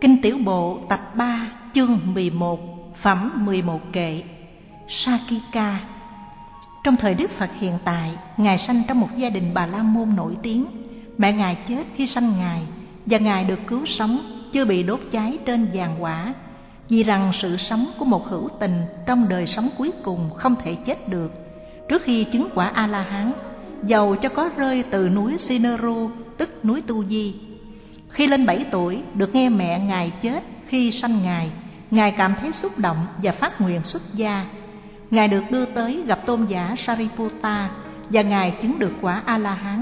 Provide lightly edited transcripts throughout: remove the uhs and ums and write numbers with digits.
Kinh Tiểu Bộ tập 3 chương 11 phẩm 11 kệ. Sakika. Trong thời Đức Phật hiện tại, Ngài sanh trong một gia đình Bà La Môn nổi tiếng. Mẹ Ngài chết khi sanh Ngài, và Ngài được cứu sống, chưa bị đốt cháy trên giàn hỏa, vì rằng sự sống của một hữu tình trong đời sống cuối cùng không thể chết được. Trước khi chứng quả A-la-hán, dầu cho có rơi từ núi Sineru, tức núi Tu Di. Khi lên 7 tuổi, được nghe mẹ Ngài chết khi sanh Ngài cảm thấy xúc động và phát nguyện xuất gia. Ngài được đưa tới gặp tôn giả Sariputta và Ngài chứng được quả A-la-hán.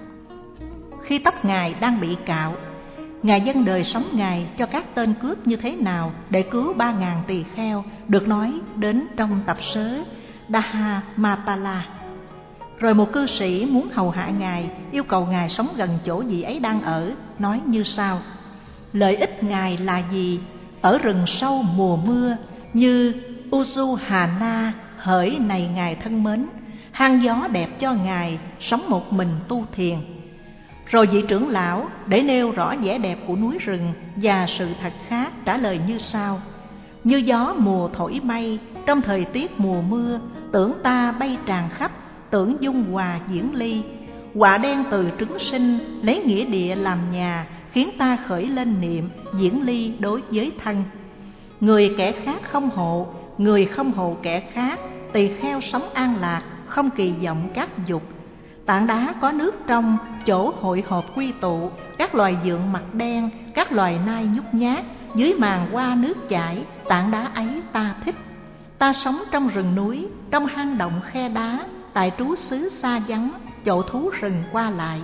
Khi tóc Ngài đang bị cạo, Ngài dâng đời sống Ngài cho các tên cướp như thế nào để cứu 3.000 tỳ kheo, được nói đến trong tập sớ Daha Mapala. Rồi một cư sĩ muốn hầu hạ Ngài, yêu cầu Ngài sống gần chỗ vị ấy đang ở, nói như sau: lợi ích Ngài là gì? Ở rừng sâu mùa mưa như Usuhana, hỡi này Ngài thân mến, hang gió đẹp cho Ngài, sống một mình tu thiền. Rồi vị trưởng lão để nêu rõ vẻ đẹp của núi rừng và sự thật khác trả lời như sau: như gió mùa thổi bay, trong thời tiết mùa mưa, tưởng ta bay tràn khắp, tưởng dung hòa diễn ly. Quả đen từ trứng sinh, lấy nghĩa địa làm nhà, khiến ta khởi lên niệm, diễn ly đối với thân. Người kẻ khác không hộ, người không hộ kẻ khác, tỳ kheo sống an lạc, không kỳ vọng các dục. Tảng đá có nước trong, chỗ hội họp quy tụ, các loài dượng mặt đen, các loài nai nhút nhát, dưới màn hoa nước chảy, tảng đá ấy ta thích. Ta sống trong rừng núi, trong hang động khe đá, tại trú xứ xa vắng, chỗ thú rừng qua lại.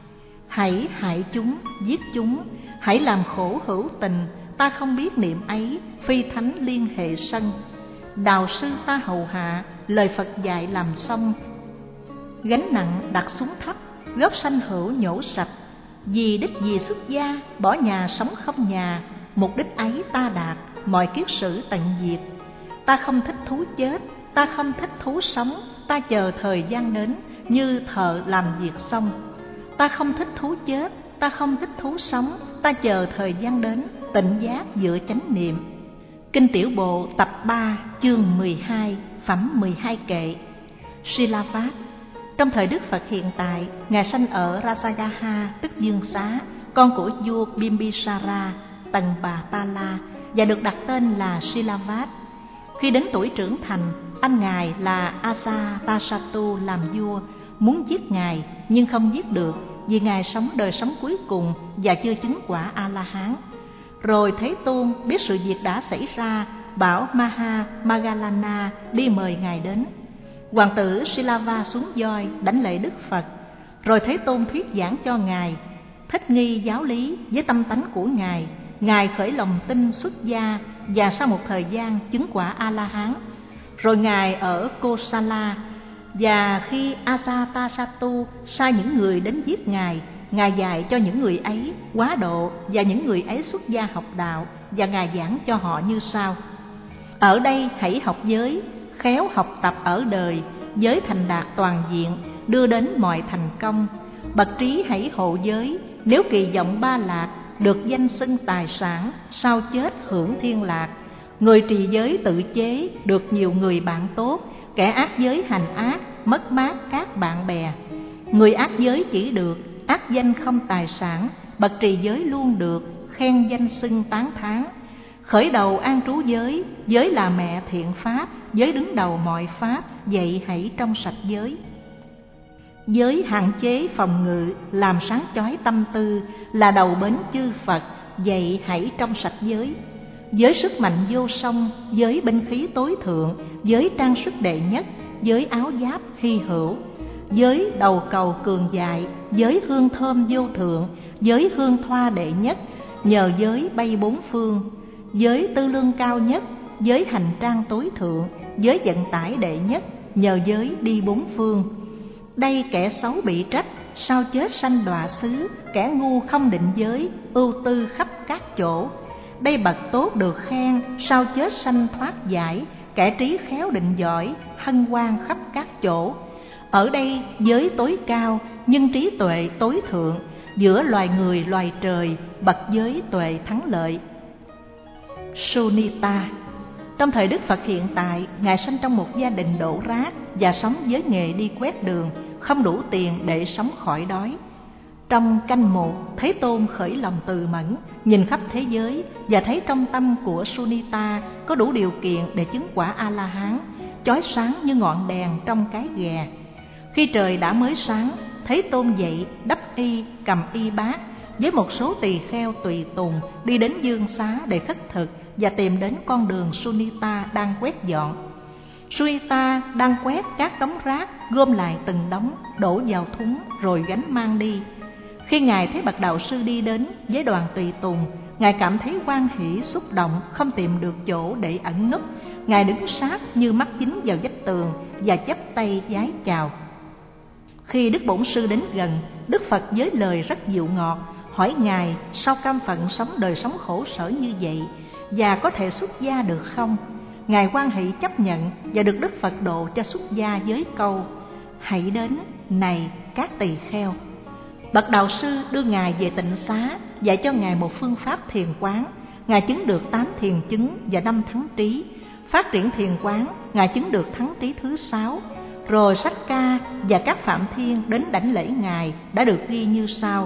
Hãy hại chúng, giết chúng, hãy làm khổ hữu tình, ta không biết niệm ấy, phi thánh liên hệ sân. Đạo sư ta hầu hạ, lời Phật dạy làm xong. Gánh nặng đặt xuống thấp, gốc sanh hữu nhổ sạch. Vì đích gì xuất gia, bỏ nhà sống không nhà, mục đích ấy ta đạt, mọi kiết sử tận diệt. Ta không thích thú chết, ta không thích thú sống, ta chờ thời gian đến, như thợ làm việc xong. Ta không thích thú chết, ta không thích thú sống, ta chờ thời gian đến, tịnh giác dựa chánh niệm. Kinh Tiểu Bộ tập 3 chương 12 phẩm 12 kệ. Silavat. Trong thời Đức Phật hiện tại, Ngài sanh ở Rasagaha, tức Dương Xá, con của vua Bimbisara, Tần Bà Pala, và được đặt tên là Silavat. Khi đến tuổi trưởng thành, anh Ngài là Ajatasattu làm vua, muốn giết Ngài nhưng không giết được, vì Ngài sống đời sống cuối cùng và chưa chứng quả A-la-hán. Rồi Thế Tôn biết sự việc đã xảy ra, bảo Maha Magalana đi mời Ngài đến. Hoàng tử Silava xuống voi đánh lễ Đức Phật. Rồi Thế Tôn thuyết giảng cho Ngài, thích nghi giáo lý với tâm tánh của Ngài. Ngài khởi lòng tin xuất gia, và sau một thời gian chứng quả A-la-hán. Rồi Ngài ở Kosala, và khi Ajatasattu sai những người đến giết Ngài, Ngài dạy cho những người ấy quá độ, và những người ấy xuất gia học đạo, và Ngài giảng cho họ như sau: ở đây hãy học giới, khéo học tập ở đời, giới thành đạt toàn diện, đưa đến mọi thành công. Bậc trí hãy hộ giới, nếu kỳ vọng ba lạc, được danh xưng tài sản, sau chết hưởng thiên lạc. Người trì giới tự chế, được nhiều người bạn tốt, kẻ ác giới hành ác, mất mát các bạn bè. Người ác giới chỉ được, ác danh không tài sản, bậc trì giới luôn được, khen danh xưng tán thán. Khởi đầu an trú giới, giới là mẹ thiện pháp, giới đứng đầu mọi pháp, vậy hãy trong sạch giới. Giới hạn chế phòng ngự, làm sáng chói tâm tư, là đầu bến chư Phật, vậy hãy trong sạch giới. Giới sức mạnh vô song, giới binh khí tối thượng, giới trang sức đệ nhất, giới áo giáp hy hữu. Giới đầu cầu cường dại, giới hương thơm vô thượng, giới hương thoa đệ nhất, nhờ giới bay bốn phương. Giới tư lương cao nhất, giới hành trang tối thượng, giới vận tải đệ nhất, nhờ giới đi bốn phương. Đây kẻ xấu bị trách, sau chết sanh đọa xứ, kẻ ngu không định giới, ưu tư khắp các chỗ. Đây bậc tốt được khen, sau chết sanh thoát giải, kẻ trí khéo định giỏi, hân hoan khắp các chỗ. Ở đây giới tối cao, nhưng trí tuệ tối thượng, giữa loài người loài trời, bậc giới tuệ thắng lợi. Sunita. Trong thời Đức Phật hiện tại, Ngài sinh trong một gia đình đổ rác và sống với nghề đi quét đường, không đủ tiền để sống khỏi đói. Trong canh 1, Thế Tôn khởi lòng từ mẫn, nhìn khắp thế giới và thấy trong tâm của Sunita có đủ điều kiện để chứng quả A-la-hán, chói sáng như ngọn đèn trong cái ghè. Khi trời đã mới sáng, Thế Tôn dậy, đắp y, cầm y bát, với một số tỳ kheo tùy tùng đi đến dương xá để khất thực và tìm đến con đường Sunita đang quét dọn. Sunita đang quét các đống rác, gom lại từng đống, đổ vào thúng rồi gánh mang đi. Khi Ngài thấy bậc đạo sư đi đến với đoàn tùy tùng, Ngài cảm thấy hoan hỷ xúc động, không tìm được chỗ để ẩn núp. Ngài đứng sát như mắt dính vào vách tường và chắp tay vái chào. Khi Đức Bổn Sư đến gần, Đức Phật với lời rất dịu ngọt hỏi Ngài sao cam phận sống đời sống khổ sở như vậy và có thể xuất gia được không? Ngài hoan hỷ chấp nhận và được Đức Phật độ cho xuất gia với câu: hãy đến, này các tỳ kheo. Bậc đạo sư đưa Ngài về tịnh xá, dạy cho Ngài một phương pháp thiền quán. Ngài chứng được 8 thiền chứng và 5 thắng trí. Phát triển thiền quán, Ngài chứng được thắng trí thứ 6. Rồi Sách Ca và các Phạm Thiên đến đảnh lễ Ngài đã được ghi như sau.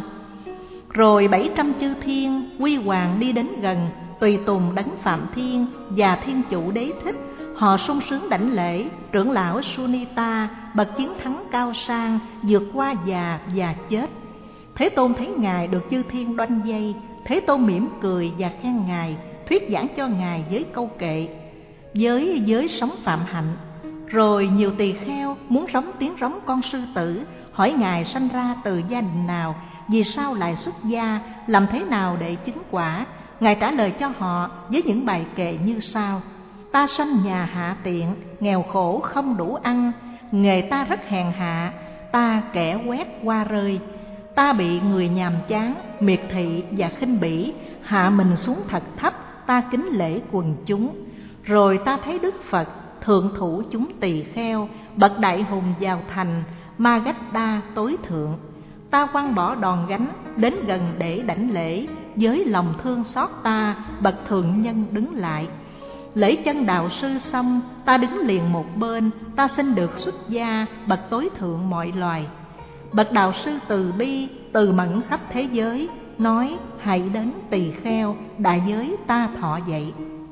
Rồi 700 chư thiên quy hoàng đi đến gần, tùy tùng đấng Phạm Thiên và Thiên Chủ Đế Thích. Họ sung sướng đảnh lễ trưởng lão Sunita, bậc chiến thắng cao sang, vượt qua già và chết. Thế Tôn thấy Ngài được chư thiên đoanh vây, Thế Tôn mỉm cười và khen Ngài, thuyết giảng cho Ngài với câu kệ: với giới sống phạm hạnh. Rồi nhiều tỳ kheo muốn rống tiếng rống con sư tử, hỏi Ngài sanh ra từ gia đình nào, vì sao lại xuất gia, làm thế nào để chứng quả. Ngài trả lời cho họ với những bài kệ như sau: ta sanh nhà hạ tiện, nghèo khổ không đủ ăn, nghề ta rất hèn hạ, ta kẻ quét qua rơi. Ta bị người nhàm chán, miệt thị và khinh bỉ, hạ mình xuống thật thấp, ta kính lễ quần chúng. Rồi ta thấy Đức Phật thượng thủ chúng tỳ kheo, bậc đại hùng vào thành Magadha tối thượng. Ta quăng bỏ đòn gánh, đến gần để đảnh lễ, với lòng thương xót ta, bậc thượng nhân đứng lại. Lễ chân đạo sư xong, ta đứng liền một bên, ta xin được xuất gia, bậc tối thượng mọi loài. Bậc đạo sư từ bi, từ mẫn khắp thế giới, nói: hãy đến tỳ kheo, đại giới ta thọ dậy.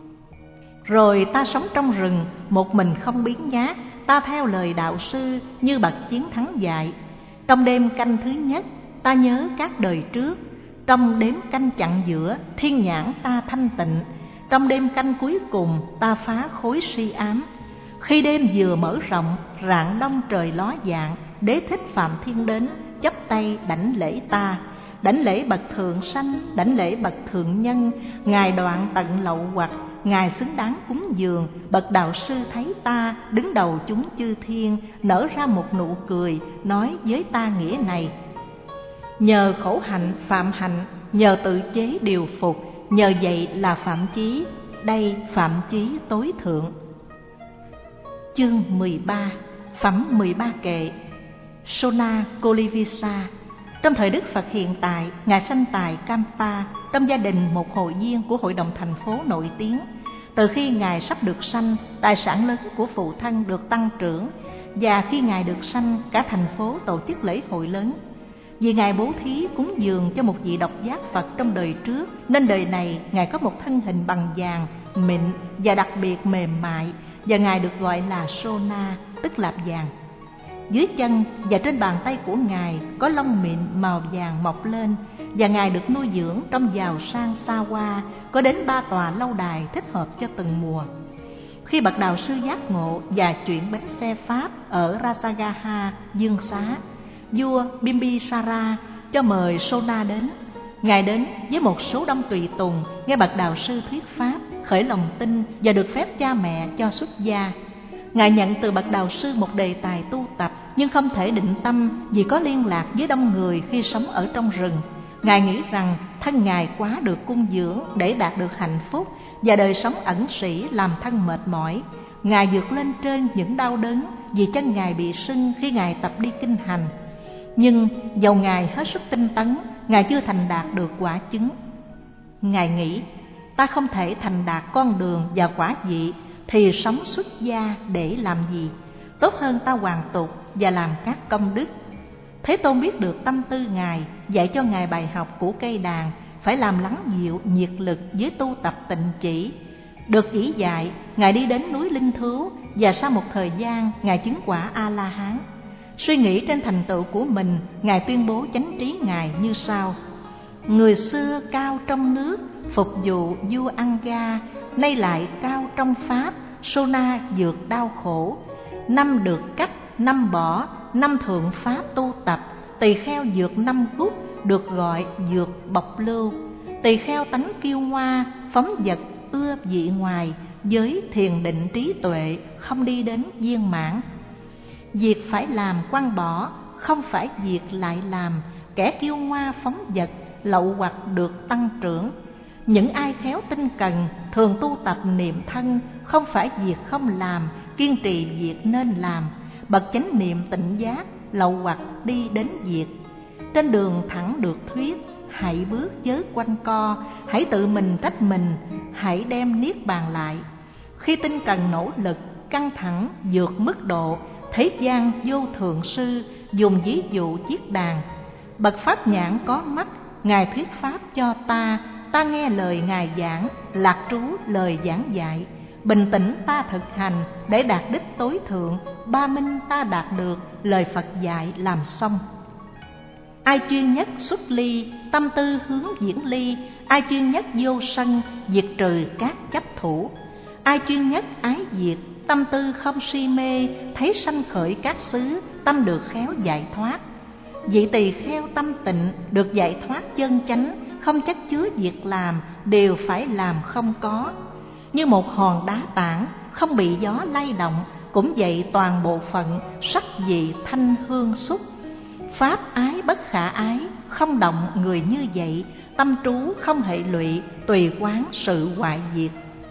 Rồi ta sống trong rừng, một mình không biến nhát, ta theo lời đạo sư như bậc chiến thắng dạy. Trong đêm canh thứ nhất, ta nhớ các đời trước. Trong đêm canh chặn giữa, thiên nhãn ta thanh tịnh. Trong đêm canh cuối cùng, ta phá khối si ám. Khi đêm vừa mở rộng, rạng đông trời ló dạng, Đế Thích Phạm Thiên đến, chắp tay đảnh lễ ta. Đảnh lễ bậc thượng sanh, đảnh lễ bậc thượng nhân. Ngài đoạn tận lậu hoặc, Ngài xứng đáng cúng dường. Bậc đạo sư thấy ta, đứng đầu chúng chư thiên, nở ra một nụ cười, nói với ta nghĩa này: nhờ khổ hạnh phạm hạnh, nhờ tự chế điều phục, nhờ vậy là phạm chí, đây phạm chí tối thượng. Chương 13, phẩm 13 kệ. Sona Kolivisa. Trong thời Đức Phật hiện tại, Ngài sanh tại Kampa, trong gia đình một hội viên của hội đồng thành phố nổi tiếng. Từ khi Ngài sắp được sanh, tài sản lớn của phụ thân được tăng trưởng, và khi Ngài được sanh, cả thành phố tổ chức lễ hội lớn. Vì Ngài bố thí cúng dường cho một vị độc giác Phật trong đời trước, nên đời này Ngài có một thân hình bằng vàng, mịn và đặc biệt mềm mại, và Ngài được gọi là Sona, tức là vàng. Dưới chân và trên bàn tay của Ngài có lông mịn màu vàng mọc lên, và Ngài được nuôi dưỡng trong giàu sang xa hoa, có đến 3 tòa lâu đài thích hợp cho từng mùa. Khi bậc đạo sư giác ngộ và chuyển bánh xe Pháp ở Rajagaha, Dương Xá, vua Bimbisara cho mời Sona đến. Ngài đến với một số đông tùy tùng, nghe bậc đạo sư thuyết pháp, khởi lòng tin và được phép cha mẹ cho xuất gia. Ngài nhận từ bậc đạo sư một đề tài tu tập, nhưng không thể định tâm vì có liên lạc với đông người khi sống ở trong rừng. Ngài nghĩ rằng thân Ngài quá được cung dưỡng để đạt được hạnh phúc, và đời sống ẩn sĩ làm thân mệt mỏi. Ngài vượt lên trên những đau đớn vì chân Ngài bị sưng khi Ngài tập đi kinh hành. Nhưng dầu Ngài hết sức tinh tấn, Ngài chưa thành đạt được quả chứng. Ngài nghĩ, Ta không thể thành đạt con đường và quả vị thì sống xuất gia để làm gì? Tốt hơn ta hoàn tục và làm các công đức. Thế Tôn biết được tâm tư Ngài, dạy cho Ngài bài học của cây đàn, phải làm lắng dịu nhiệt lực với tu tập tịnh chỉ. Được chỉ dạy, Ngài đi đến núi Linh Thứu và sau một thời gian Ngài chứng quả A-la-hán. Suy nghĩ trên thành tựu của mình, Ngài tuyên bố chánh trí Ngài như sau: người xưa cao trong nước, phục vụ vua Anga, nay lại cao trong pháp, Sona vượt đau khổ. Năm được cắt, năm bỏ, năm thượng pháp tu tập, tỳ kheo vượt năm gút, được gọi vượt bộc lưu. Tỳ kheo tánh kiêu hoa, phóng vật ưa vị ngoài, với thiền định trí tuệ, không đi đến viên mãn. Việc phải làm quăng bỏ, không phải việc lại làm, kẻ kiêu hoa phóng vật, lậu hoặc được tăng trưởng. Những ai khéo tinh cần, thường tu tập niệm thân, không phải việc không làm, kiên trì việc nên làm. Bậc chánh niệm tịnh giác, lậu hoặc đi đến việc. Trên đường thẳng được thuyết, hãy bước chớ quanh co, hãy tự mình trách mình, hãy đem niết bàn lại. Khi tinh cần nỗ lực, căng thẳng, vượt mức độ, thế gian vô thượng sư dùng ví dụ chiếc đàn. Bậc pháp nhãn có mắt, Ngài thuyết pháp cho ta, ta nghe lời Ngài giảng, lạc trú lời giảng dạy. Bình tĩnh ta thực hành để đạt đích tối thượng, ba minh ta đạt được, lời Phật dạy làm xong. Ai chuyên nhất xuất ly, tâm tư hướng diễn ly. Ai chuyên nhất vô sân, diệt trừ các chấp thủ. Ai chuyên nhất ái diệt, tâm tư không si mê, thấy sanh khởi các xứ, tâm được khéo giải thoát. Vị tỳ kheo tâm tịnh, được giải thoát chân chánh, không chất chứa việc làm, đều phải làm không có. Như một hòn đá tảng, không bị gió lay động, cũng vậy toàn bộ phận, sắc vị thanh hương xúc. Pháp ái bất khả ái, không động người như vậy, tâm trú không hệ lụy, tùy quán sự hoại diệt.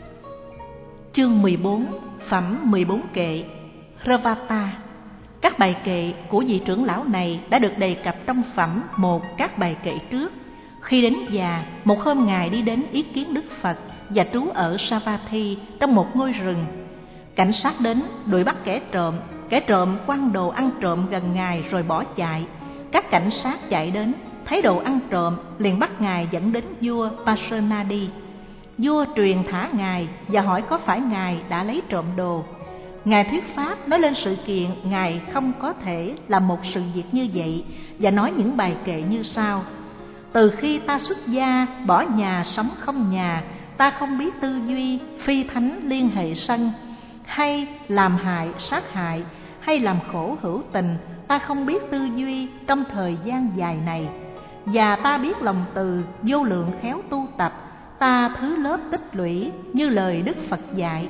Chương 14, phẩm 14 kệ Ravata. Các bài kệ của vị trưởng lão này đã được đề cập trong phẩm một các bài kệ trước. Khi đến già, một hôm Ngài đi đến ý kiến Đức Phật và trú ở Savatthi trong một ngôi rừng. Cảnh sát đến đuổi bắt kẻ trộm quăng đồ ăn trộm gần Ngài rồi bỏ chạy. Các cảnh sát chạy đến, thấy đồ ăn trộm, liền bắt Ngài dẫn đến vua Pasenadi. Vua truyền thả Ngài và hỏi có phải Ngài đã lấy trộm đồ. Ngài thuyết pháp nói lên sự kiện Ngài không có thể làm một sự việc như vậy, và nói những bài kệ như sau: từ khi ta xuất gia, bỏ nhà sống không nhà, ta không biết tư duy, phi thánh liên hệ sân, hay làm hại, sát hại, hay làm khổ hữu tình, ta không biết tư duy trong thời gian dài này. Và ta biết lòng từ, vô lượng khéo tu tập, ta thứ lớp tích lũy như lời Đức Phật dạy.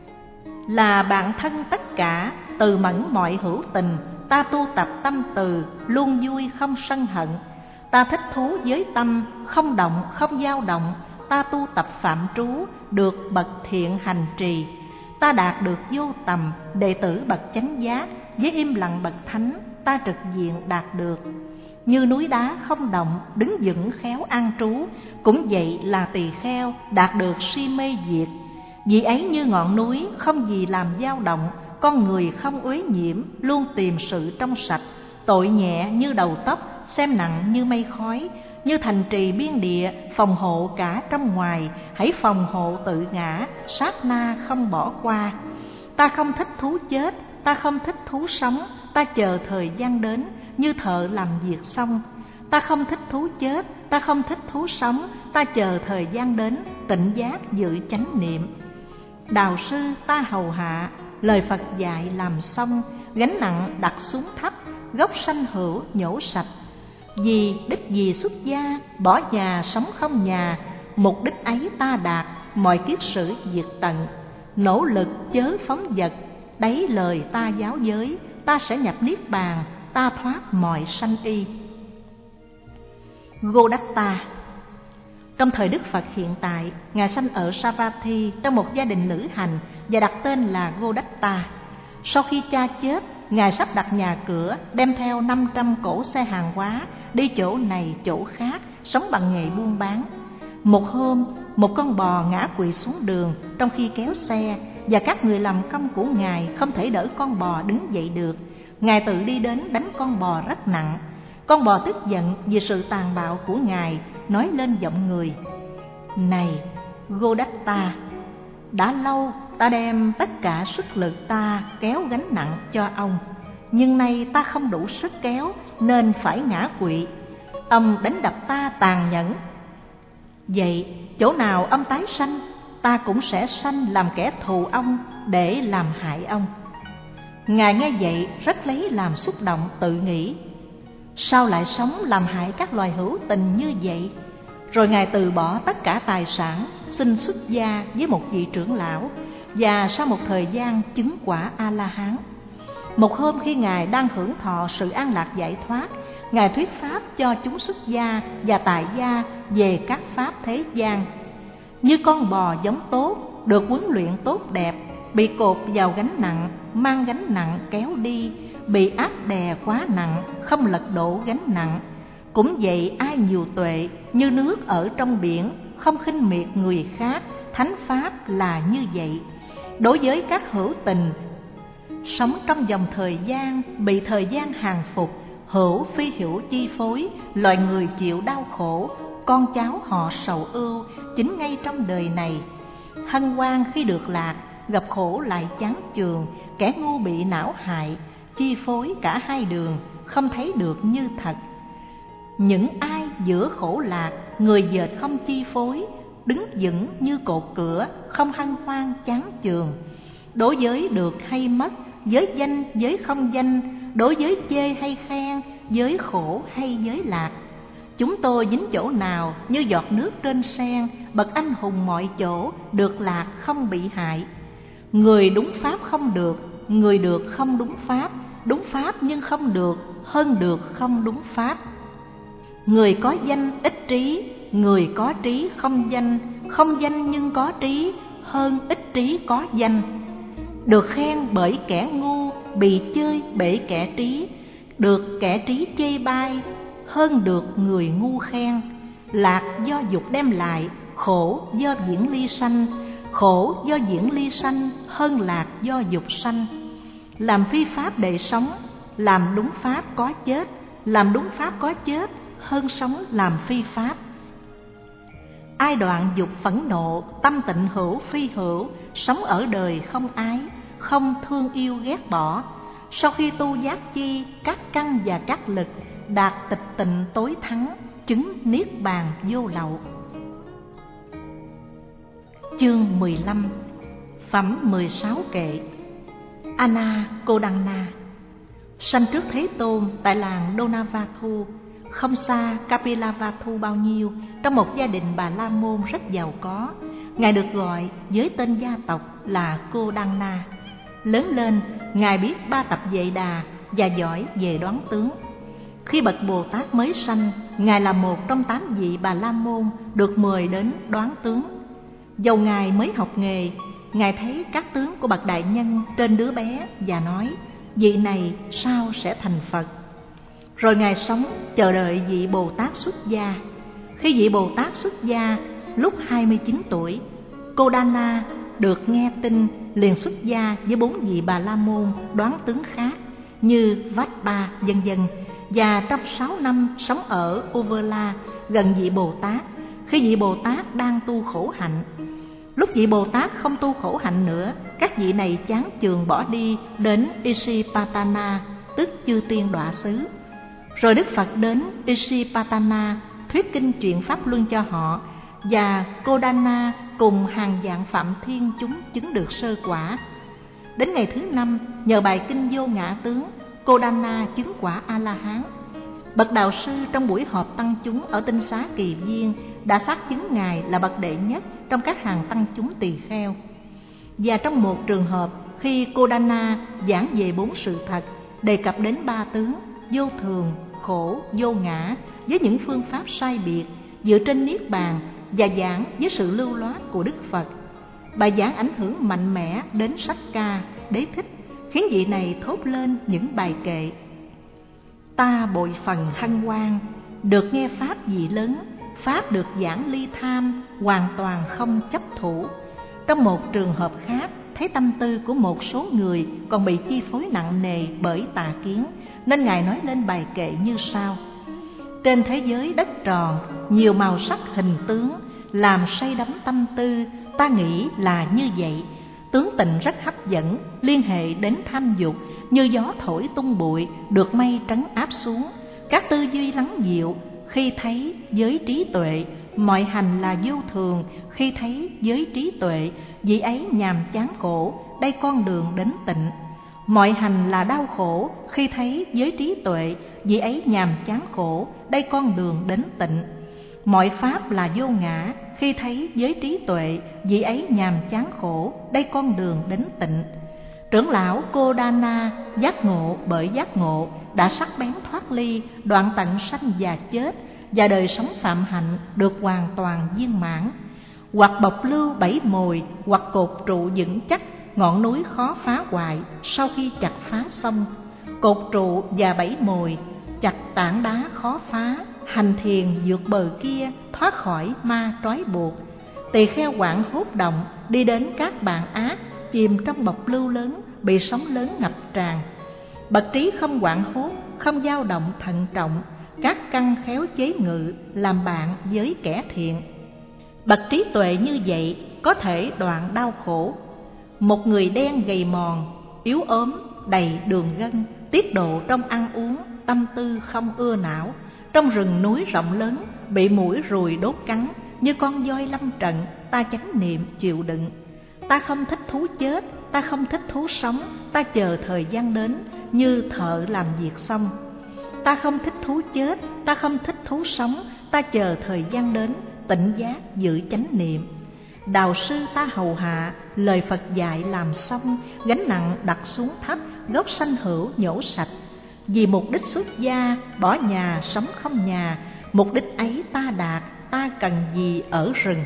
Là bạn thân tất cả, từ mẫn mọi hữu tình, ta tu tập tâm từ, luôn vui không sân hận. Ta thích thú với tâm, không động không dao động, ta tu tập phạm trú, được bậc thiện hành trì. Ta đạt được vô tầm, đệ tử bậc chánh giác, với im lặng bậc thánh, ta trực diện đạt được. Như núi đá không động, đứng vững khéo an trú, cũng vậy là tỳ kheo, đạt được si mê diệt. Vì ấy như ngọn núi, không gì làm dao động, con người không uế nhiễm, luôn tìm sự trong sạch. Tội nhẹ như đầu tóc, xem nặng như mây khói, như thành trì biên địa, phòng hộ cả trong ngoài, hãy phòng hộ tự ngã, sát na không bỏ qua. Ta không thích thú chết, ta không thích thú sống, ta chờ thời gian đến, như thợ làm việc xong. Ta không thích thú chết, ta không thích thú sống, ta chờ thời gian đến, tịnh giác dự chánh niệm. Đạo sư ta hầu hạ, lời Phật dạy làm xong, gánh nặng đặt xuống thấp, gốc sanh hữu nhổ sạch. Vì đích gì xuất gia, bỏ nhà sống không nhà, mục đích ấy ta đạt, mọi kiết sử diệt tận. Nỗ lực chớ phóng dật, đấy lời ta giáo giới, ta sẽ nhập niết bàn, ta thoát mọi sanh y. Godatta. Trong thời Đức Phật hiện tại, Ngài sanh ở Savatthi trong một gia đình lữ hành và đặt tên là Godatta. Sau khi cha chết, Ngài sắp đặt nhà cửa, đem theo 500 cỗ xe hàng hóa, đi chỗ này chỗ khác, sống bằng nghề buôn bán. Một hôm, một con bò ngã quỵ xuống đường trong khi kéo xe, và các người làm công của Ngài không thể đỡ con bò đứng dậy được. Ngài tự đi đến đánh con bò rất nặng. Con bò tức giận vì sự tàn bạo của Ngài, nói lên giọng người: Này Godatta, đã lâu ta đem tất cả sức lực ta kéo gánh nặng cho ông, nhưng nay ta không đủ sức kéo nên phải ngã quỵ. Ông đánh đập ta tàn nhẫn. Vậy chỗ nào ông tái sanh, ta cũng sẽ sanh làm kẻ thù ông để làm hại ông. Ngài nghe vậy rất lấy làm xúc động, tự nghĩ: Sao lại sống làm hại các loài hữu tình như vậy? Rồi Ngài từ bỏ tất cả tài sản, xin xuất gia với một vị trưởng lão, và sau một thời gian chứng quả A-la-hán. Một hôm khi Ngài đang hưởng thọ sự an lạc giải thoát, Ngài thuyết pháp cho chúng xuất gia và tại gia về các pháp thế gian. Như con bò giống tốt, được huấn luyện tốt đẹp, bị cột vào gánh nặng, mang gánh nặng kéo đi, bị áp đè quá nặng, không lật đổ gánh nặng. Cũng vậy, ai nhiều tuệ như nước ở trong biển, không khinh miệt người khác, thánh pháp là như vậy. Đối với các hữu tình sống trong dòng thời gian, bị thời gian hàng phục, hữu phi hữu chi phối, loài người chịu đau khổ, con cháu họ sầu ưu, chính ngay trong đời này. Hân hoan khi được lạc, gặp khổ lại chán chường, kẻ ngu bị não hại, chi phối cả hai đường, không thấy được như thật. Những ai giữa khổ lạc, người dệt không chi phối, đứng vững như cột cửa, không hân hoan chán chường. Đối với được hay mất, với danh với không danh, đối với chê hay khen, với khổ hay với lạc. Chúng tôi dính chỗ nào như giọt nước trên sen, bậc anh hùng mọi chỗ, được lạc không bị hại. Người đúng pháp không được, người được không đúng pháp nhưng không được, hơn được không đúng pháp. Người có danh ít trí, người có trí không danh, không danh nhưng có trí, hơn ít trí có danh. Được khen bởi kẻ ngu, bị chơi bởi kẻ trí, được kẻ trí chê bai, hơn được người ngu khen. Lạc do dục đem lại, khổ do diễn ly sanh, khổ do diễn ly sanh, hơn lạc do dục sanh. Làm phi pháp để sống, làm đúng pháp có chết, làm đúng pháp có chết, hơn sống làm phi pháp. Ai đoạn dục phẫn nộ, tâm tịnh hữu phi hữu, sống ở đời không ái, không thương yêu ghét bỏ. Sau khi tu giác chi, các căn và các lực, đạt tịch tịnh tối thắng, chứng niết bàn vô lậu. Chương 15. Phẩm 16 kệ. Anakodanna sanh trước Thế Tôn tại làng Donavathu, không xa Kapilavatthu bao nhiêu, trong một gia đình Bà La Môn rất giàu có. Ngài được gọi với tên gia tộc là Kodanna. Lớn lên, Ngài biết 3 tập Vệ Đà và giỏi về đoán tướng. Khi bậc Bồ Tát mới sanh, Ngài là một trong 8 vị Bà La Môn được mời đến đoán tướng. Dầu Ngài mới học nghề, Ngài thấy các tướng của bậc đại nhân trên đứa bé và nói: vị này sao sẽ thành Phật? Rồi Ngài sống chờ đợi vị Bồ Tát xuất gia. Khi vị Bồ Tát xuất gia lúc 29 tuổi, Kodanna được nghe tin liền xuất gia với 4 vị Bà La Môn đoán tướng khác như Vajpa vân vân, và trong 6 năm sống ở Uvala gần vị Bồ Tát, khi vị Bồ Tát đang tu khổ hạnh. Lúc vị Bồ Tát không tu khổ hạnh nữa, các vị này chán chường bỏ đi đến Isipatana, tức chư tiên đọa xứ. Rồi Đức Phật đến Isipatana thuyết kinh chuyện pháp luân cho họ, và Kodanna cùng hàng vạn phạm thiên chúng chứng được sơ quả. Đến ngày thứ 5, nhờ bài kinh Vô Ngã Tướng, Kodanna chứng quả A-la-hán. Bậc đạo sư trong buổi họp tăng chúng ở Tinh Xá Kỳ Viên đã xác chứng Ngài là bậc đệ nhất trong các hàng tăng chúng tỳ kheo. Và trong một trường hợp, khi Kodanna giảng về 4 sự thật, đề cập đến 3 tướng vô thường, khổ, vô ngã với những phương pháp sai biệt dựa trên niết bàn, và giảng với sự lưu loát của Đức Phật. Bài giảng ảnh hưởng mạnh mẽ đến Sakka, Đế Thích, khiến vị này thốt lên những bài kệ: Ta bội phần hân hoan, được nghe pháp gì lớn, pháp được giảng ly tham, hoàn toàn không chấp thủ. Trong một trường hợp khác, thấy tâm tư của một số người còn bị chi phối nặng nề bởi tà kiến, nên Ngài nói lên bài kệ như sau: trên thế giới đất tròn, nhiều màu sắc hình tướng, làm say đắm tâm tư, ta nghĩ là như vậy. Tướng tình rất hấp dẫn, liên hệ đến tham dục, như gió thổi tung bụi, được mây trấn áp xuống. Các tư duy lắng dịu, khi thấy giới trí tuệ, mọi hành là vô thường. Khi thấy giới trí tuệ, vị ấy nhàm chán khổ, đây con đường đến tịnh. Mọi hành là đau khổ, khi thấy giới trí tuệ, vị ấy nhàm chán khổ, đây con đường đến tịnh. Mọi pháp là vô ngã, khi thấy giới trí tuệ, vị ấy nhàm chán khổ, đây con đường đến tịnh. Trưởng lão Kodana giác ngộ bởi giác ngộ, đã sắc bén thoát ly, đoạn tận sanh và chết, và đời sống phạm hạnh được hoàn toàn viên mãn. Hoặc bộc lưu bảy mồi, hoặc cột trụ vững chắc, ngọn núi khó phá hoại sau khi chặt phá xong. Cột trụ và bảy mồi, chặt tảng đá khó phá, hành thiền vượt bờ kia, thoát khỏi ma trói buộc. Tỳ kheo hoảng hốt động, đi đến các bàn ác, chìm trong bộc lưu lớn, bị sóng lớn ngập tràn. Bậc trí không hoảng hốt, không dao động, thận trọng, các căn khéo chế ngự, làm bạn với kẻ thiện. Bậc trí tuệ như vậy có thể đoạn đau khổ. Một người đen gầy mòn, yếu ốm, đầy đường gân, tiết độ trong ăn uống, tâm tư không ưa não. Trong rừng núi rộng lớn, bị muỗi ruồi đốt cắn, như con voi lâm trận, ta chánh niệm chịu đựng. Ta không thích thú chết, ta không thích thú sống, ta chờ thời gian đến, như thợ làm việc xong. Ta không thích thú chết, ta không thích thú sống, ta chờ thời gian đến, tỉnh giác giữ chánh niệm. Đạo sư ta hầu hạ, lời Phật dạy làm xong, gánh nặng đặt xuống thấp, gốc sanh hữu nhổ sạch. Vì mục đích xuất gia, bỏ nhà sống không nhà, mục đích ấy ta đạt, ta cần gì ở rừng.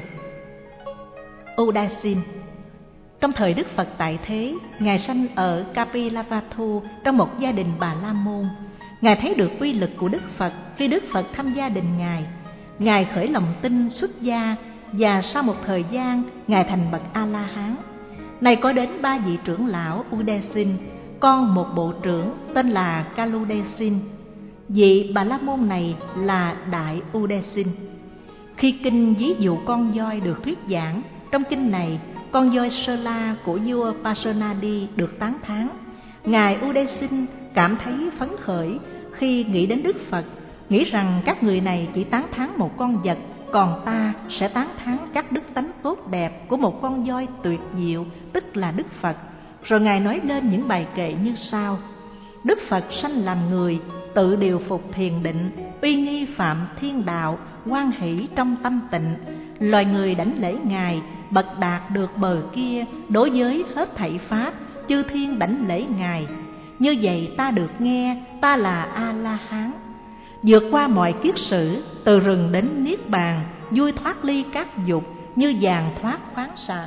Udasin. Trong thời Đức Phật tại thế, Ngài sanh ở Kapilavatthu trong một gia đình Bà La Môn. Ngài thấy được uy lực của Đức Phật khi Đức Phật thăm gia đình Ngài. Ngài khởi lòng tin xuất gia, và sau một thời gian, Ngài thành bậc A-la-hán. Này có đến 3 vị trưởng lão Udasin, con một bộ trưởng tên là Kaludesin. Vị Bà La Môn này là Đại Udasin. Khi kinh ví dụ con voi được thuyết giảng, trong kinh này, con voi Sơ La của vua Pasenadi được tán thán. Ngài Udasin cảm thấy phấn khởi khi nghĩ đến Đức Phật, nghĩ rằng các người này chỉ tán thán một con vật, còn ta sẽ tán thán các đức tánh tốt đẹp của một con voi tuyệt diệu, tức là Đức Phật. Rồi Ngài nói lên những bài kệ như sau: Đức Phật sanh làm người, tự điều phục thiền định, uy nghi phạm thiên đạo, hoan hỷ trong tâm tịnh. Loài người đảnh lễ Ngài, bậc đạt được bờ kia, đối với hết thảy pháp, chư thiên đảnh lễ Ngài. Như vậy ta được nghe, ta là A-la-hán. Vượt qua mọi kiết sử, từ rừng đến niết bàn, vui thoát ly các dục, như vàng thoát khoáng sản.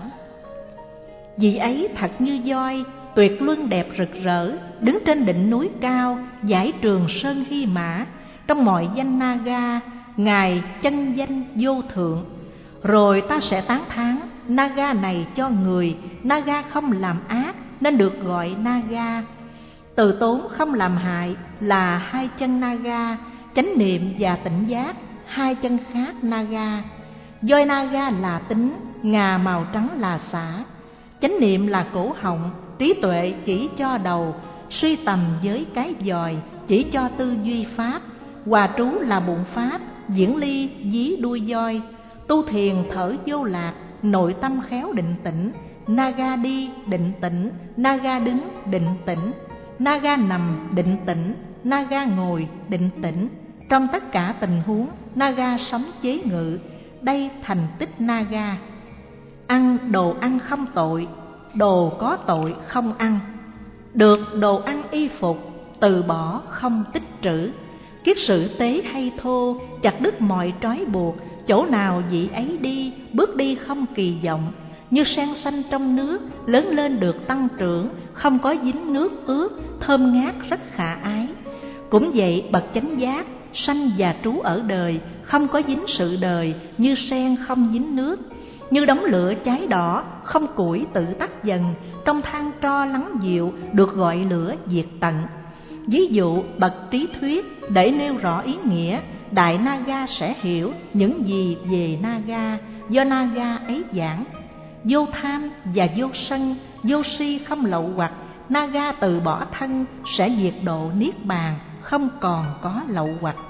Vị ấy thật như voi, tuyệt luân đẹp rực rỡ, đứng trên đỉnh núi cao, giải Trường Sơn Hy Mã. Trong mọi danh Naga, Ngài chân danh vô thượng. Rồi ta sẽ tán thán, Naga này cho người, Naga không làm ác nên được gọi Naga. Từ tốn không làm hại là hai chân Naga, chánh niệm và tỉnh giác, hai chân khác Naga. Voi Naga là tính, ngà màu trắng là xả. Chánh niệm là cổ họng, trí tuệ chỉ cho đầu, suy tầm với cái dòi chỉ cho tư duy pháp. Hòa trú là bụng pháp, diễn ly dí đuôi voi. Tu thiền thở vô lạc, nội tâm khéo định tĩnh. Naga đi định tĩnh, Naga đứng định tĩnh, Naga nằm định tĩnh, Naga ngồi định tĩnh. Trong tất cả tình huống, Naga sống chế ngự, đây thành tích Naga. Ăn đồ ăn không tội, đồ có tội không ăn. Được đồ ăn y phục, từ bỏ không tích trữ. Kiết sự tế hay thô, chặt đứt mọi trói buộc. Chỗ nào vị ấy đi, bước đi không kỳ vọng. Như sen xanh trong nước, lớn lên được tăng trưởng, không có dính nước ướt, thơm ngát rất khả ái. Cũng vậy bậc chánh giác, sanh và trú ở đời, không có dính sự đời, như sen không dính nước, như đống lửa cháy đỏ, không củi tự tắt dần, trong than tro lắng dịu, được gọi lửa diệt tận. Ví dụ bậc trí thuyết để nêu rõ ý nghĩa, Đại Naga sẽ hiểu những gì về Naga, do Naga ấy giảng. Vô tham và vô sân, vô si không lậu hoặc, Naga từ bỏ thân sẽ diệt độ niết bàn, không còn có lậu hoặc.